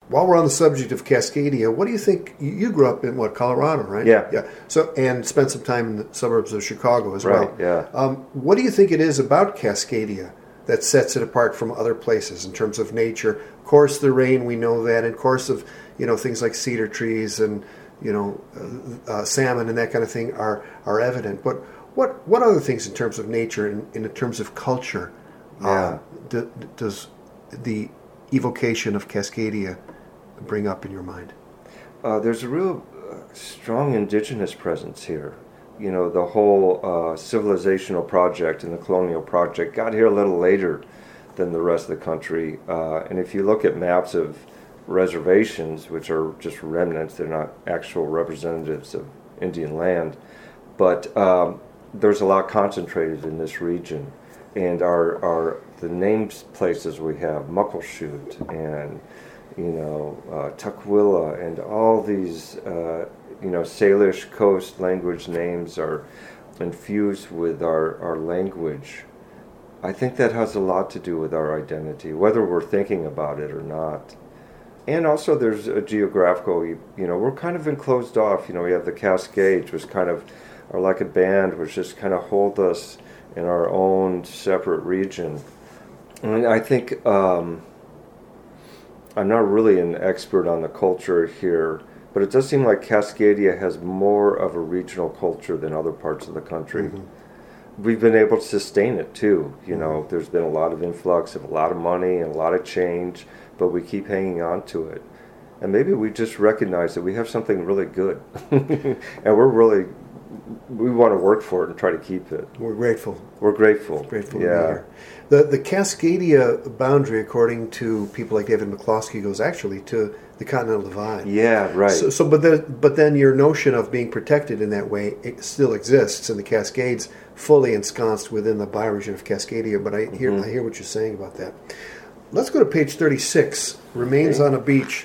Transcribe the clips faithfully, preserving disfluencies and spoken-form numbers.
while we're on the subject of Cascadia, what do you think? You, you grew up in what, Colorado, right? Yeah. Yeah. So and spent some time in the suburbs of Chicago as right, well. Yeah. Um, what do you think it is about Cascadia that sets it apart from other places in terms of nature? Of course, the rain, we know that. And of course, of you know things like cedar trees and you know uh, uh, salmon and that kind of thing are are evident. But what what other things in terms of nature and in, in terms of culture yeah. uh, do, does the evocation of Cascadia bring up in your mind? Uh, there's a real uh, strong indigenous presence here. You know, the whole uh, civilizational project and the colonial project got here a little later than the rest of the country. Uh, and if you look at maps of reservations, which are just remnants, they're not actual representatives of Indian land, but um, there's a lot concentrated in this region. And our, our the names places we have, Muckleshoot and you know, uh, Tukwila, and all these, uh, you know, Salish coast language names are infused with our, our language. I think that has a lot to do with our identity, whether we're thinking about it or not. And also there's a geographical, you know, we're kind of enclosed off. You know, we have the Cascades, which kind of are like a band, which just kind of hold us in our own separate region. And I think... Um, I'm not really an expert on the culture here, but it does seem like Cascadia has more of a regional culture than other parts of the country. Mm-hmm. We've been able to sustain it too. You mm-hmm. know, there's been a lot of influx of a lot of money and a lot of change, but we keep hanging on to it. And maybe we just recognize that we have something really good. And we're really, we want to work for it and try to keep it. We're grateful. We're grateful. Grateful yeah. to be here. The, the Cascadia boundary, according to people like David McCloskey, goes actually to the Continental Divide. Yeah, right. So, so but, then, but then your notion of being protected in that way it still exists, and the Cascades fully ensconced within the bioregion of Cascadia. But I hear mm-hmm. I hear what you're saying about that. Let's go to page thirty-six. Remains okay. on a beach.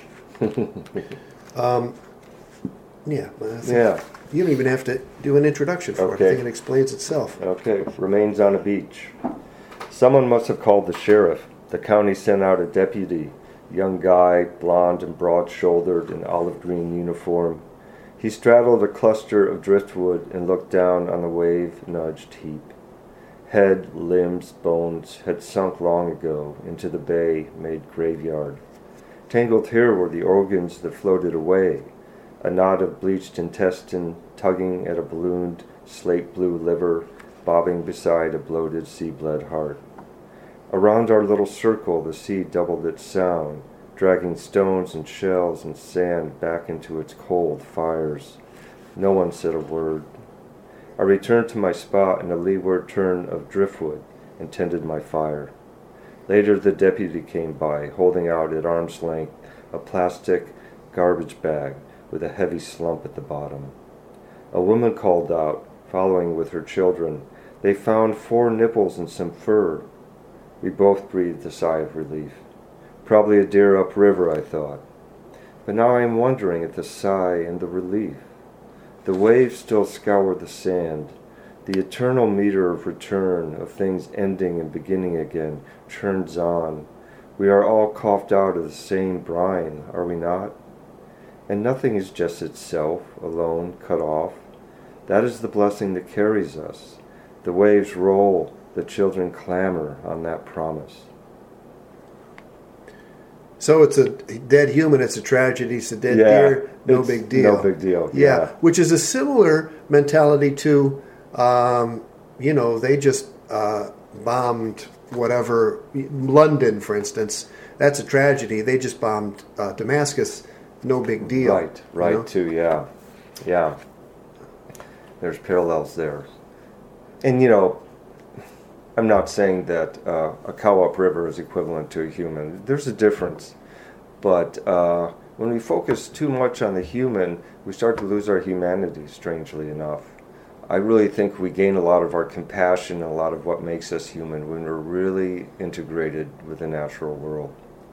um, yeah. Yeah. You don't even have to do an introduction for okay. it. I think it explains itself. Okay. Remains on a beach. Someone must have called the sheriff. The county sent out a deputy, young guy, blond and broad-shouldered in olive green uniform. He straddled a cluster of driftwood and looked down on the wave-nudged heap. Head, limbs, bones had sunk long ago into the bay-made graveyard. Tangled here were the organs that floated away, a knot of bleached intestine tugging at a ballooned slate-blue liver, bobbing beside a bloated sea-bled heart. Around our little circle, the sea doubled its sound, dragging stones and shells and sand back into its cold fires. No one said a word. I returned to my spot in a leeward turn of driftwood and tended my fire. Later, the deputy came by, holding out at arm's length a plastic garbage bag with a heavy slump at the bottom. A woman called out, following with her children. They found four nipples and some fur. We both breathed a sigh of relief. Probably a deer upriver, I thought. But now I am wondering at the sigh and the relief. The waves still scour the sand. The eternal meter of return, of things ending and beginning again, churns on. We are all coughed out of the same brine, are we not? And nothing is just itself, alone, cut off. That is the blessing that carries us. The waves roll, the children clamor on that promise. So it's a dead human, it's a tragedy, it's a dead yeah, deer, no big deal. No big deal, yeah. yeah. Which is a similar mentality to, um, you know, they just uh, bombed whatever, London, for instance. That's a tragedy. They just bombed uh, Damascus, no big deal. Right, right, you know? too, yeah. Yeah. There's parallels there. And, you know, I'm not saying that uh, a cow upriver is equivalent to a human. There's a difference. But uh, when we focus too much on the human, we start to lose our humanity, strangely enough. I really think we gain a lot of our compassion and a lot of what makes us human when we're really integrated with the natural world.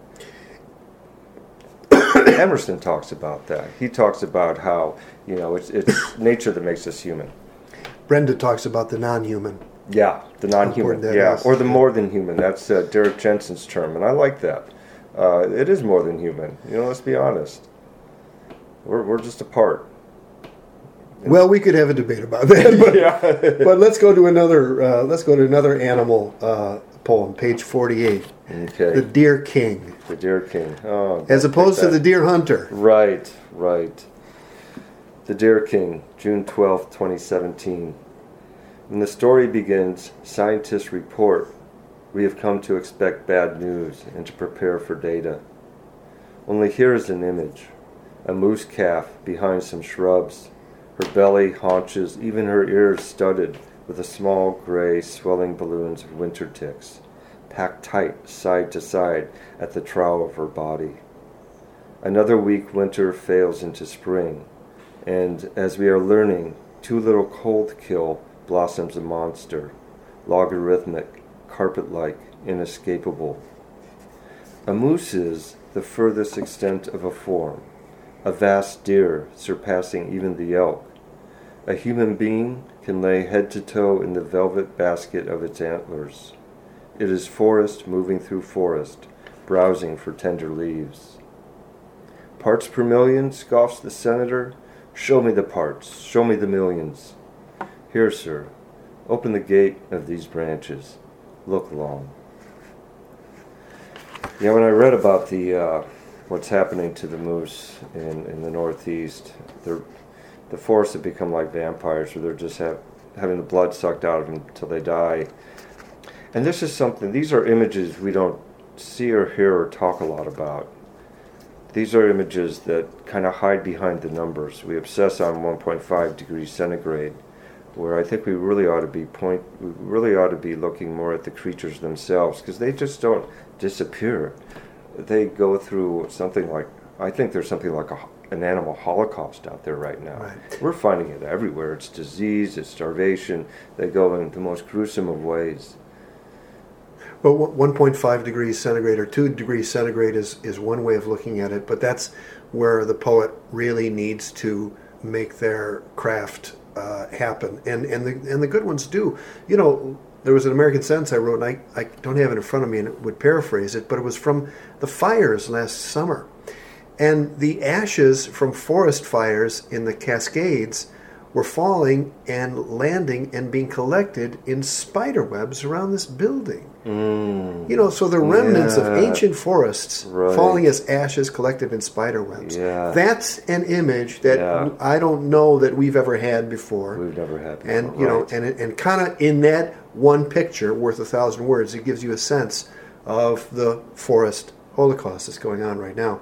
Emerson talks about that. He talks about how, you know, it's, it's nature that makes us human. Brenda talks about the non-human. Yeah, the non-human. Yeah, is. Or the more than human. That's uh, Derek Jensen's term, and I like that. Uh, it is more than human. You know, let's be honest. We're we're just a part. Well, we could have a debate about that, but, Yeah. but let's go to another. Uh, let's go to another animal uh, poem, page forty-eight. Okay. The Deer King, The Deer King. Oh, as opposed to that. the Deer Hunter. Right, right. The Deer King, June twelfth, twenty seventeen. When the story begins, scientists report we have come to expect bad news and to prepare for data. Only here is an image. A moose calf behind some shrubs, her belly, haunches, even her ears studded with the small, gray, swelling balloons of winter ticks, packed tight side to side at the trough of her body. Another week winter fails into spring, and as we are learning, too little cold kill blossoms a monster, logarithmic, carpet-like, inescapable. A moose is the furthest extent of a form, a vast deer surpassing even the elk. A human being can lay head to toe in the velvet basket of its antlers. It is forest moving through forest, browsing for tender leaves. Parts per million, scoffs the senator. Show me the parts, show me the millions. Here, sir, open the gate of these branches. Look long. Yeah, when I read about the uh, what's happening to the moose in, in the Northeast, the the forests have become like vampires, where they're just have, having the blood sucked out of them until they die. And this is something, these are images we don't see or hear or talk a lot about. These are images that kind of hide behind the numbers. We obsess on one point five degrees centigrade, where I think we really ought to be point, we really ought to be looking more at the creatures themselves, because they just don't disappear. They go through something like, I think there's something like a, an animal holocaust out there right now. Right. We're finding it everywhere. It's disease, it's starvation. They go in the most gruesome of ways. Well, one point five degrees centigrade or two degrees centigrade is, is one way of looking at it, but that's where the poet really needs to make their craft uh, happen. And and the and the good ones do. You know, there was an American sentence I wrote, and I, I don't have it in front of me and would paraphrase it, but it was from the fires last summer. And the ashes from forest fires in the Cascades were falling and landing and being collected in spider webs around this building. Mm. You know, so the remnants Yeah. of ancient forests Right. falling as ashes collected in spider webs. Yeah. That's an image that Yeah. I don't know that we've ever had before. We've never had before. And you know, right. and it- and kind of in that one picture worth a thousand words, it gives you a sense of the forest holocaust that's going on right now.